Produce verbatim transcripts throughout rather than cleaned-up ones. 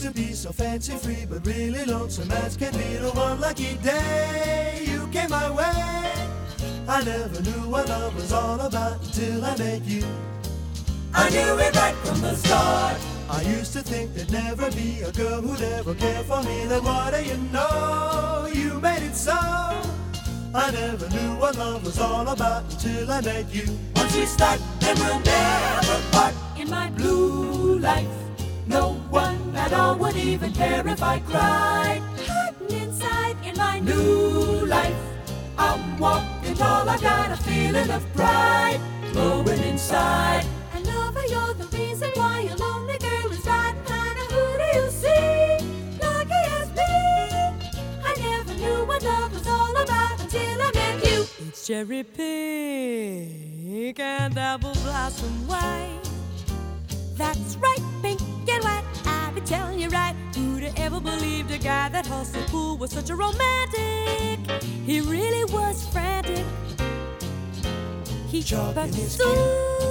to be so fancy free, but really lonesome as can be. The one lucky day you came my way. I never knew what love was all about until I met you. I knew it right from the start. I used to think there'd never be a girl who'd ever care for me. Then what do you know? You made it so. I never knew what love was all about until I met you. Once we start, then we'll never part. In my blue life, no one at all would even care if I cried. Hiding inside in my new life, I'm walking tall, I got a feeling of pride glowing inside. And lover, you're the reason why a lonely girl is riding high. Now who do you see? Lucky as me. I never knew what love was all about until I met you. It's cherry pink and apple blossom white. That's right, pink and white. I've been telling you right. Who'd have ever believed a guy that hustled pool was such a romantic? He really was frantic. He pursued.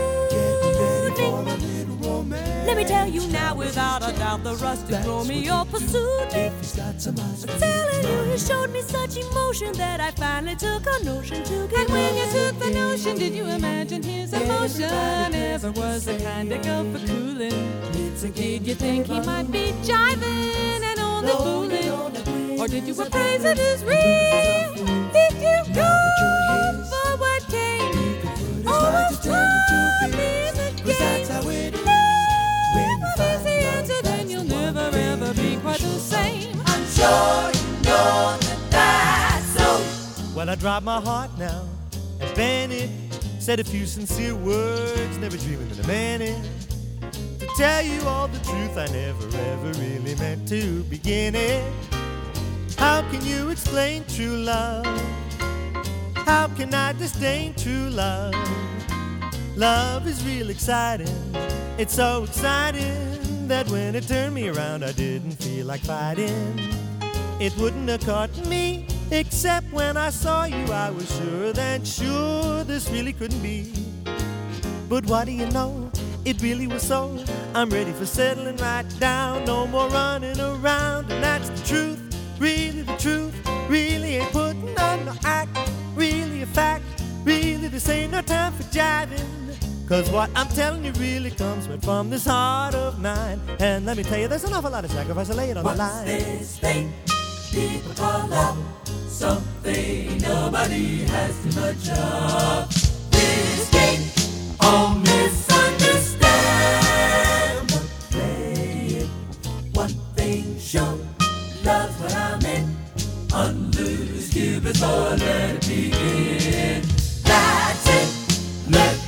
Let me tell you now, without a doubt, the rustic Romeo pursued me. I'm telling you, he showed me such emotion that I finally took a notion to get. And when you took the notion, did you imagine his emotion ever was the kind of girl for cooling? Did you think he might be jiving and only fooling? Or did you appraise it as real? Did you go for what came? Or for me the game? Never is the answer, then you'll never ever be quite the same. I'm sure you know that that's so. Well, I dropped my heart now, and Bennett said a few sincere words, never dreaming that a minute to tell you all the truth. I never ever really meant to begin it. How can you explain true love? How can I disdain true love? Love is real exciting. It's so exciting that when it turned me around, I didn't feel like fighting. It wouldn't have caught me, except when I saw you. I was sure that sure this really couldn't be. But what do you know? It really was so. I'm ready for settling right down. No more running around, and that's the truth. Really the truth. Really ain't putting on no act. Really a fact. Really this ain't no time for jiving. Cause what I'm telling you really comes right from this heart of mine. And let me tell you, there's an awful lot of sacrifice. I lay it on What's the line. this thing people call love? Something nobody has too much of. This game, all misunderstand. But play it, one thing sure, love's what I meant. Unloose Cupid's bow, let it begin. That's it, let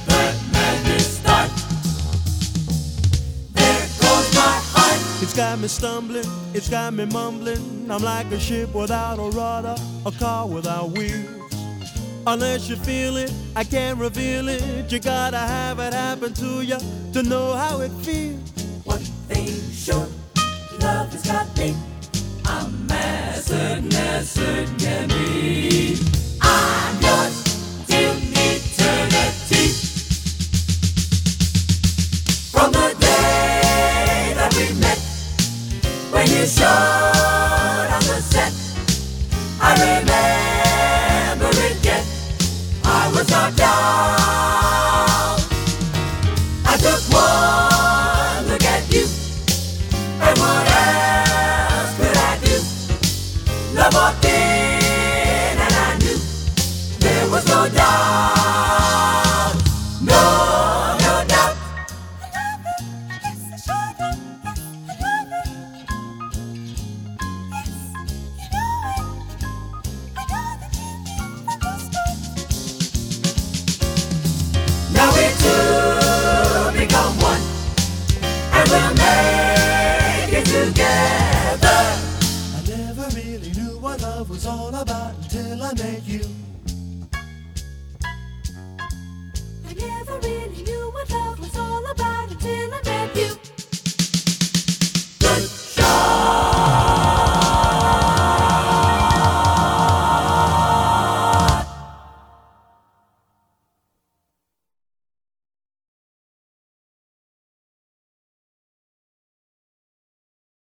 It's got me stumbling, it's got me mumbling. I'm like a ship without a rudder, a car without wheels. Unless you feel it, I can't reveal it. You gotta have it happen to you to know how it feels. One thing sure, love has got me. I'm as certain as certain can be. I'm yours till eternity. From the day that we met, when you showed on the set, I remember it yet. I was knocked down. I took one look at you, and what else could I do? Love walked in, and I knew there was no doubt, no, no doubt. I love it, yes I sure do, yes I love it. Yes, you know it. I know that you feel the gusto. Now we two become one, and we'll make it together. I never really knew what love was all about until I met you.